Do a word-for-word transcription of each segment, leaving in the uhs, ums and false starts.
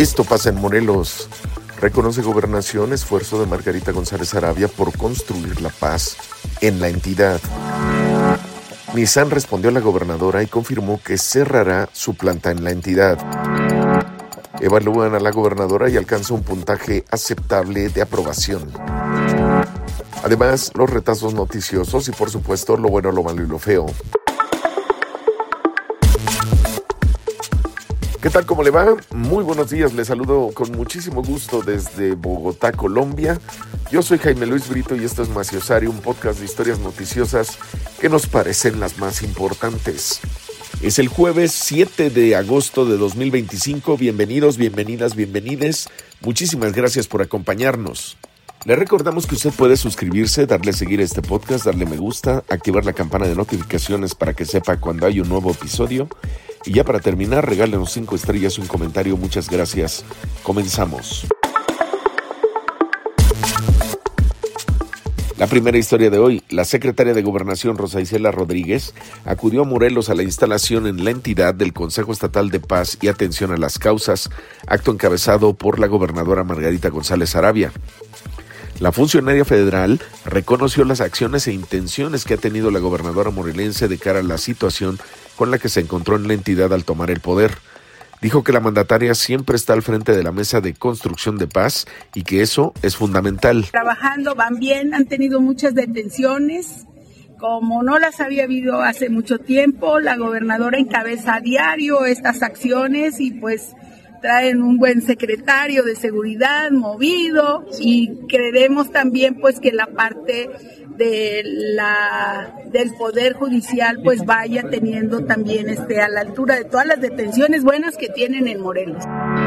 Esto pasa en Morelos. Reconoce Gobernación esfuerzo de Margarita González Arabia por construir la paz en la entidad. Nissan respondió a la gobernadora y confirmó que cerrará su planta en la entidad. Evalúan a la gobernadora y alcanza un puntaje aceptable de aprobación. Además, los retazos noticiosos y, por supuesto, lo bueno, lo malo y lo feo. ¿Qué tal? ¿Cómo le va? Muy buenos días, les saludo con muchísimo gusto desde Bogotá, Colombia. Yo soy Jaime Luis Brito y esto es Maciosario, un podcast de historias noticiosas que nos parecen las más importantes. Es el jueves siete de agosto de dos mil veinticinco. Bienvenidos, bienvenidas, bienvenides. Muchísimas gracias por acompañarnos. Le recordamos que usted puede suscribirse, darle a seguir a este podcast, darle me gusta, activar la campana de notificaciones para que sepa cuando hay un nuevo episodio. Y ya para terminar, regálenos cinco estrellas y un comentario. Muchas gracias. Comenzamos. La primera historia de hoy, la secretaria de Gobernación Rosa Isela Rodríguez acudió a Morelos a la instalación en la entidad del Consejo Estatal de Paz y Atención a las Causas, acto encabezado por la gobernadora Margarita González Arabia. La funcionaria federal reconoció las acciones e intenciones que ha tenido la gobernadora morelense de cara a la situación con la que se encontró en la entidad al tomar el poder. Dijo que la mandataria siempre está al frente de la mesa de construcción de paz y que eso es fundamental. Trabajando, van bien, han tenido muchas detenciones, como no las había habido hace mucho tiempo. La gobernadora encabeza a diario estas acciones y pues traen un buen secretario de seguridad movido, y creemos también pues que la parte de la del poder judicial pues vaya teniendo también este a la altura de todas las detenciones buenas que tienen en Morelos.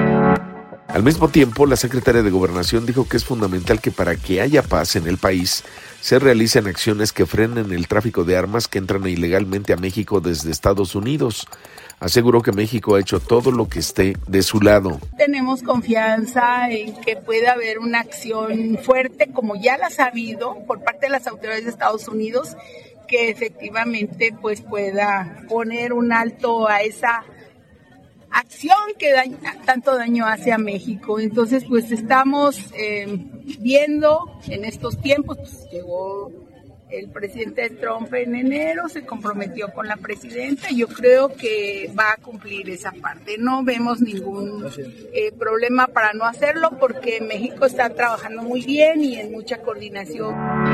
Al mismo tiempo, la secretaria de Gobernación dijo que es fundamental que para que haya paz en el país se realicen acciones que frenen el tráfico de armas que entran ilegalmente a México desde Estados Unidos. Aseguró que México ha hecho todo lo que esté de su lado. Tenemos confianza en que puede haber una acción fuerte, como ya la ha habido por parte de las autoridades de Estados Unidos, que efectivamente pues pueda poner un alto a esa acción que daña, tanto daño hace a México. Entonces pues estamos eh, viendo en estos tiempos, pues llegó el presidente Trump en enero, se comprometió con la presidenta, y yo creo que va a cumplir esa parte. No vemos ningún eh, problema para no hacerlo, porque México está trabajando muy bien y en mucha coordinación.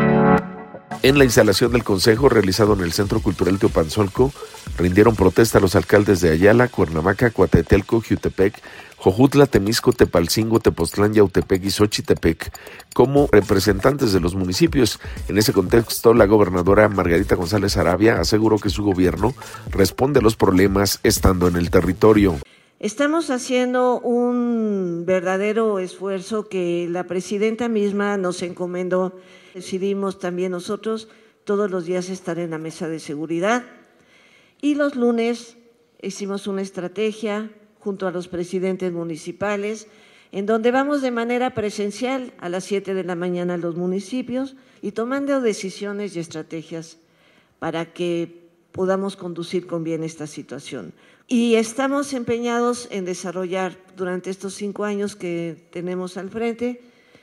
En la instalación del Consejo, realizado en el Centro Cultural Teopanzolco, rindieron protesta a los alcaldes de Ayala, Cuernavaca, Coatetelco, Jiutepec, Jojutla, Temisco, Tepalcingo, Tepoztlán, Yautepec y Xochitepec como representantes de los municipios. En ese contexto, la gobernadora Margarita González Arabia aseguró que su gobierno responde a los problemas estando en el territorio. Estamos haciendo un verdadero esfuerzo que la presidenta misma nos encomendó. Decidimos también nosotros todos los días estar en la mesa de seguridad, y los lunes hicimos una estrategia junto a los presidentes municipales, en donde vamos de manera presencial a las siete de la mañana a los municipios y tomando decisiones y estrategias para que podamos conducir con bien esta situación. Y estamos empeñados en desarrollar durante estos cinco años que tenemos al frente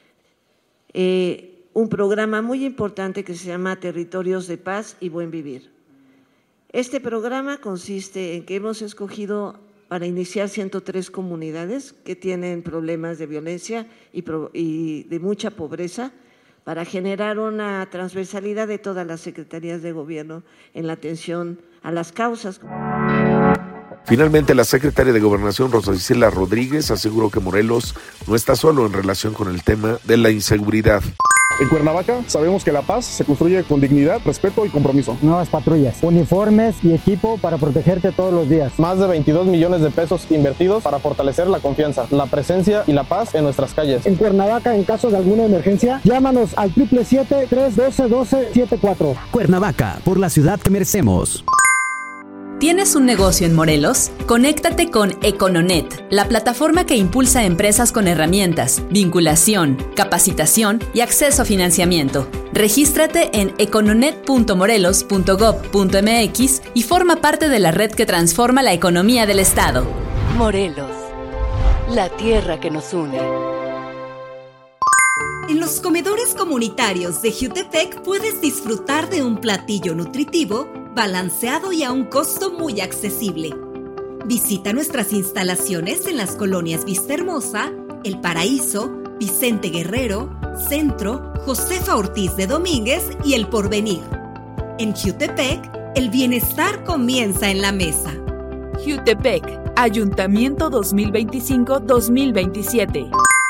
eh, un programa muy importante que se llama Territorios de Paz y Buen Vivir. Este programa consiste en que hemos escogido para iniciar ciento tres comunidades que tienen problemas de violencia y, pro, y de mucha pobreza, para generar una transversalidad de todas las secretarías de gobierno en la atención a las causas. Finalmente, la secretaria de Gobernación Rosa Isela Rodríguez aseguró que Morelos no está solo en relación con el tema de la inseguridad. En Cuernavaca sabemos que la paz se construye con dignidad, respeto y compromiso. Nuevas patrullas, uniformes y equipo para protegerte todos los días. Más de veintidós millones de pesos invertidos para fortalecer la confianza, la presencia y la paz en nuestras calles. En Cuernavaca, en caso de alguna emergencia, llámanos al siete siete siete, tres uno dos, uno dos siete cuatro. Cuernavaca, por la ciudad que merecemos. ¿Tienes un negocio en Morelos? Conéctate con Econonet, la plataforma que impulsa a empresas con herramientas, vinculación, capacitación y acceso a financiamiento. Regístrate en econonet punto morelos punto gob punto mx y forma parte de la red que transforma la economía del Estado. Morelos, la tierra que nos une. En los comedores comunitarios de Jutepec puedes disfrutar de un platillo nutritivo, balanceado y a un costo muy accesible. Visita nuestras instalaciones en las colonias Vistahermosa, El Paraíso, Vicente Guerrero, Centro, Josefa Ortiz de Domínguez y El Porvenir. En Jutepec, el bienestar comienza en la mesa. Jutepec, Ayuntamiento dos mil veinticinco a dos mil veintisiete.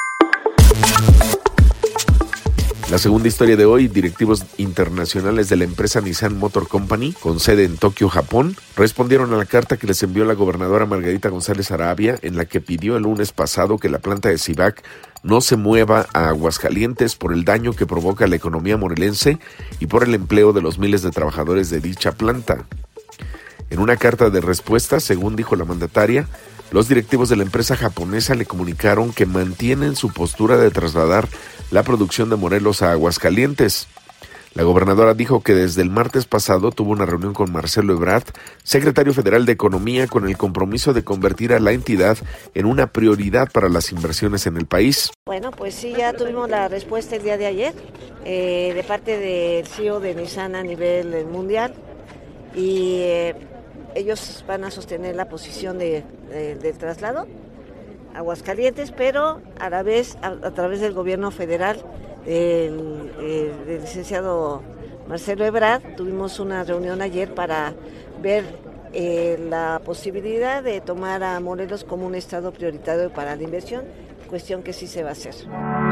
La segunda historia de hoy, directivos internacionales de la empresa Nissan Motor Company, con sede en Tokio, Japón, respondieron a la carta que les envió la gobernadora Margarita González Arabia, en la que pidió el lunes pasado que la planta de Civac no se mueva a Aguascalientes por el daño que provoca a la economía morelense y por el empleo de los miles de trabajadores de dicha planta. En una carta de respuesta, según dijo la mandataria, los directivos de la empresa japonesa le comunicaron que mantienen su postura de trasladar la producción de Morelos a Aguascalientes. La gobernadora dijo que desde el martes pasado tuvo una reunión con Marcelo Ebrard, secretario federal de Economía, con el compromiso de convertir a la entidad en una prioridad para las inversiones en el país. Bueno, pues sí, ya tuvimos la respuesta el día de ayer eh, de parte del C E O de Nissan a nivel mundial y eh, ellos van a sostener la posición de, de, del traslado a Aguascalientes, pero a la vez a, a través del gobierno federal. El, el, el licenciado Marcelo Ebrard, tuvimos una reunión ayer para ver eh, la posibilidad de tomar a Morelos como un estado prioritario para la inversión, cuestión que sí se va a hacer.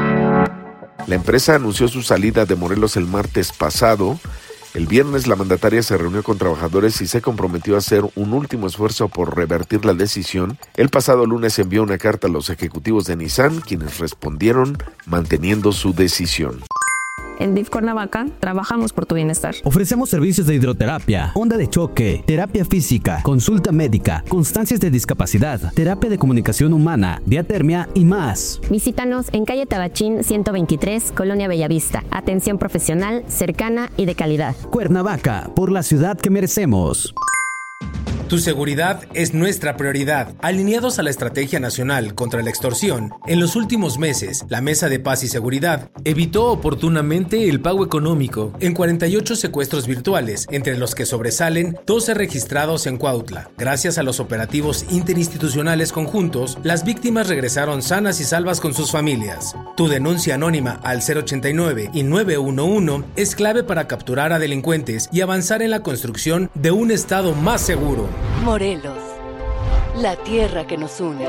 La empresa anunció su salida de Morelos el martes pasado. El viernes la mandataria se reunió con trabajadores y se comprometió a hacer un último esfuerzo por revertir la decisión. El pasado lunes envió una carta a los ejecutivos de Nissan, quienes respondieron manteniendo su decisión. En D I F Cuernavaca trabajamos por tu bienestar. Ofrecemos servicios de hidroterapia, onda de choque, terapia física, consulta médica, constancias de discapacidad, terapia de comunicación humana, diatermia y más. Visítanos en calle Tabachín ciento veintitrés, Colonia Bellavista. Atención profesional, cercana y de calidad. Cuernavaca, por la ciudad que merecemos. Tu seguridad es nuestra prioridad. Alineados a la Estrategia Nacional contra la Extorsión, en los últimos meses, la Mesa de Paz y Seguridad evitó oportunamente el pago económico en cuarenta y ocho secuestros virtuales, entre los que sobresalen doce registrados en Cuautla. Gracias a los operativos interinstitucionales conjuntos, las víctimas regresaron sanas y salvas con sus familias. Tu denuncia anónima al cero ochenta y nueve y nueve uno uno es clave para capturar a delincuentes y avanzar en la construcción de un Estado más seguro. Morelos, la tierra que nos une.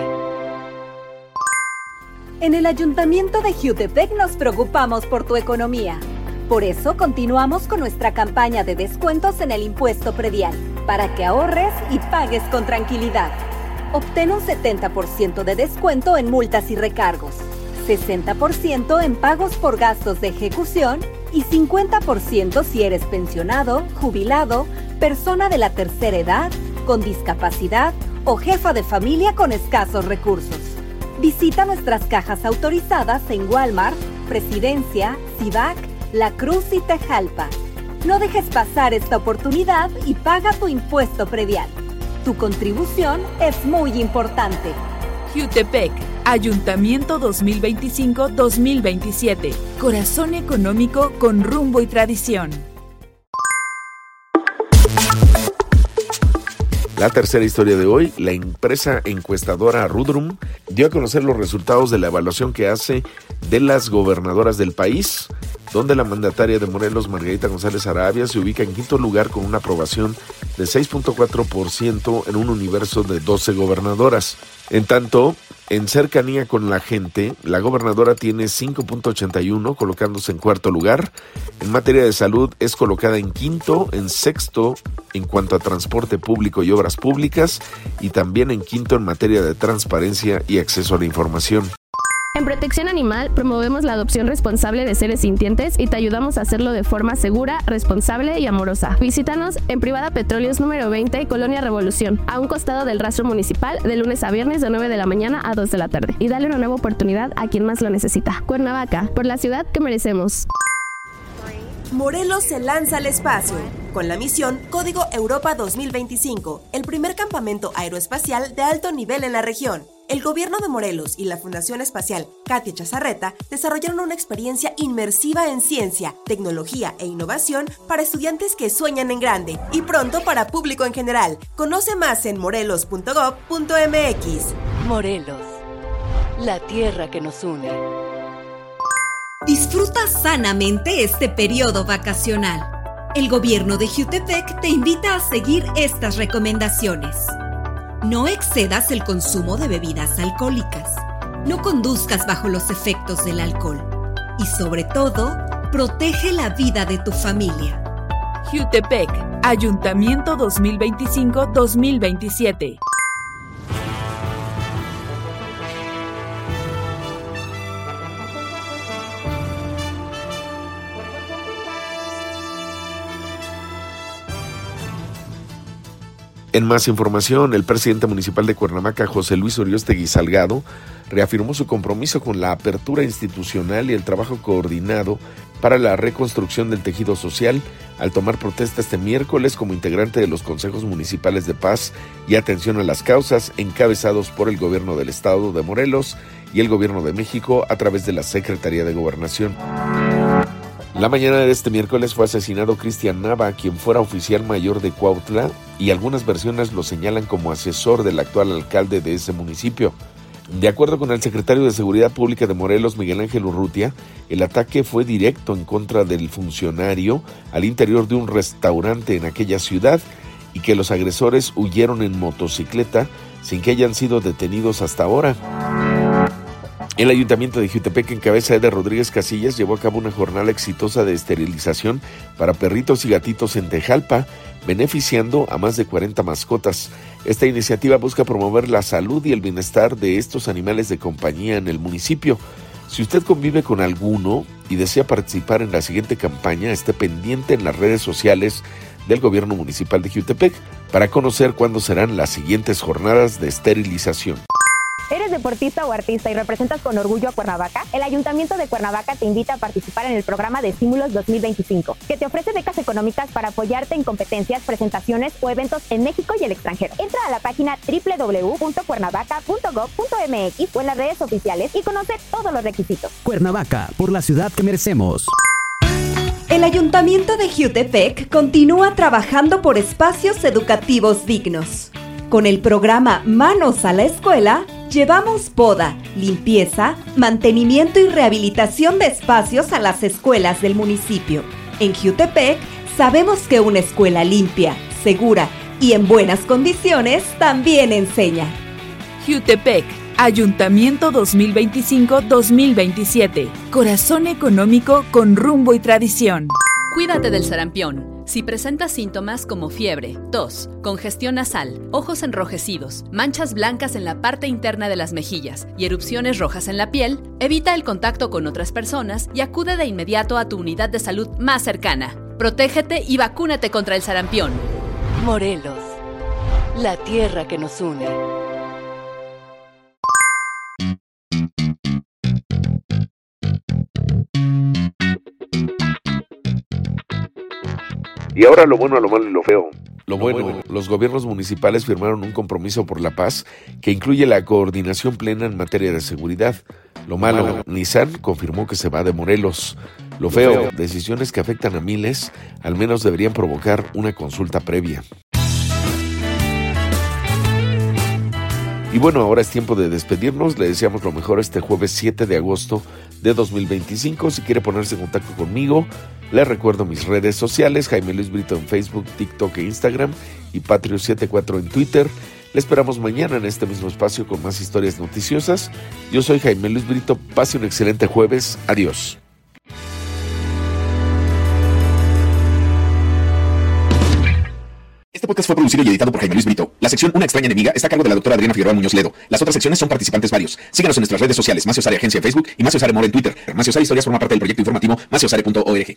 En el Ayuntamiento de Jutepec nos preocupamos por tu economía. Por eso continuamos con nuestra campaña de descuentos en el impuesto predial, para que ahorres y pagues con tranquilidad. Obtén un setenta por ciento de descuento en multas y recargos, sesenta por ciento en pagos por gastos de ejecución y cincuenta por ciento si eres pensionado, jubilado, persona de la tercera edad, con discapacidad o jefa de familia con escasos recursos. Visita nuestras cajas autorizadas en Walmart, Presidencia, Civac, La Cruz y Tejalpa. No dejes pasar esta oportunidad y paga tu impuesto predial. Tu contribución es muy importante. Jutepec, Ayuntamiento dos mil veinticinco a dos mil veintisiete. Corazón económico con rumbo y tradición. La tercera historia de hoy, la empresa encuestadora Rudrum dio a conocer los resultados de la evaluación que hace de las gobernadoras del país, donde la mandataria de Morelos, Margarita González Arabia, se ubica en quinto lugar con una aprobación de seis punto cuatro por ciento en un universo de doce gobernadoras. En tanto, en cercanía con la gente, la gobernadora tiene cinco punto ochenta y uno, colocándose en cuarto lugar. En materia de salud es colocada en quinto, en sexto en cuanto a transporte público y obras públicas, y también en quinto en materia de transparencia y acceso a la información. En Protección Animal promovemos la adopción responsable de seres sintientes y te ayudamos a hacerlo de forma segura, responsable y amorosa. Visítanos en Privada Petróleos número veinte, Colonia Revolución, a un costado del rastro municipal, de lunes a viernes de nueve de la mañana a dos de la tarde. Y dale una nueva oportunidad a quien más lo necesita. Cuernavaca, por la ciudad que merecemos. Morelos se lanza al espacio con la misión Código Europa dos mil veinticinco, el primer campamento aeroespacial de alto nivel en la región. el gobierno de Morelos y la Fundación Espacial Katia Chazarreta desarrollaron una experiencia inmersiva en ciencia, tecnología e innovación para estudiantes que sueñan en grande y pronto para público en general. Conoce más en morelos punto gob punto eme equis. Morelos, la tierra que nos une. Disfruta sanamente este periodo vacacional. El gobierno de Jiutepec te invita a seguir estas recomendaciones. No excedas el consumo de bebidas alcohólicas. No conduzcas bajo los efectos del alcohol. Y sobre todo, protege la vida de tu familia. Jiutepec, Ayuntamiento dos mil veinticinco a dos mil veintisiete. En más información, el presidente municipal de Cuernavaca, José Luis Uriostegui Salgado, reafirmó su compromiso con la apertura institucional y el trabajo coordinado para la reconstrucción del tejido social al tomar protesta este miércoles como integrante de los consejos municipales de paz y atención a las causas encabezados por el gobierno del estado de Morelos y el gobierno de México a través de la Secretaría de Gobernación. La mañana de este miércoles fue asesinado Cristian Nava, quien fuera oficial mayor de Cuautla, y algunas versiones lo señalan como asesor del actual alcalde de ese municipio. De acuerdo con el secretario de Seguridad Pública de Morelos, Miguel Ángel Urrutia, el ataque fue directo en contra del funcionario al interior de un restaurante en aquella ciudad y que los agresores huyeron en motocicleta sin que hayan sido detenidos hasta ahora. El Ayuntamiento de Jiutepec, en cabeza de Eder Rodríguez Casillas, llevó a cabo una jornada exitosa de esterilización para perritos y gatitos en Tejalpa, beneficiando a más de cuarenta mascotas. Esta iniciativa busca promover la salud y el bienestar de estos animales de compañía en el municipio. Si usted convive con alguno y desea participar en la siguiente campaña, esté pendiente en las redes sociales del Gobierno Municipal de Jiutepec para conocer cuándo serán las siguientes jornadas de esterilización. ¿Eres deportista o artista y representas con orgullo a Cuernavaca? El Ayuntamiento de Cuernavaca te invita a participar en el programa de Estímulos dos mil veinticinco, que te ofrece becas económicas para apoyarte en competencias, presentaciones o eventos en México y el extranjero. Entra a la página doble u doble u doble u punto cuernavaca punto gob punto eme equis o en las redes oficiales y conoce todos los requisitos. Cuernavaca, por la ciudad que merecemos. El Ayuntamiento de Jiutepec continúa trabajando por espacios educativos dignos. Con el programa Manos a la Escuela, llevamos poda, limpieza, mantenimiento y rehabilitación de espacios a las escuelas del municipio. En Jiutepec, sabemos que una escuela limpia, segura y en buenas condiciones también enseña. Jiutepec, Ayuntamiento dos mil veinticinco a dos mil veintisiete. Corazón económico con rumbo y tradición. Cuídate del sarampión. Si presentas síntomas como fiebre, tos, congestión nasal, ojos enrojecidos, manchas blancas en la parte interna de las mejillas y erupciones rojas en la piel, evita el contacto con otras personas y acude de inmediato a tu unidad de salud más cercana. Protégete y vacúnate contra el sarampión. Morelos, la tierra que nos une. Y ahora lo bueno, a lo malo y lo feo. Lo bueno, los gobiernos municipales firmaron un compromiso por la paz que incluye la coordinación plena en materia de seguridad. Lo malo, Nissan confirmó que se va de Morelos. Lo feo, decisiones que afectan a miles, al menos deberían provocar una consulta previa. Y bueno, ahora es tiempo de despedirnos. Le deseamos lo mejor este jueves siete de agosto de dos mil veinticinco. Si quiere ponerse en contacto conmigo, les recuerdo mis redes sociales: Jaime Luis Brito en Facebook, TikTok e Instagram y Patrio setenta y cuatro en Twitter. Le esperamos mañana en este mismo espacio con más historias noticiosas. Yo soy Jaime Luis Brito. Pase un excelente jueves. Adiós. Este podcast fue producido y editado por Jaime Luis Brito. La sección Una extraña enemiga está a cargo de la doctora Adriana Figueroa Muñoz Ledo. Las otras secciones son participantes varios. Síganos en nuestras redes sociales: Maciosare Agencia en Facebook y Maciosare More en Twitter. Maciosare Historias forma parte del proyecto informativo maciosare punto org.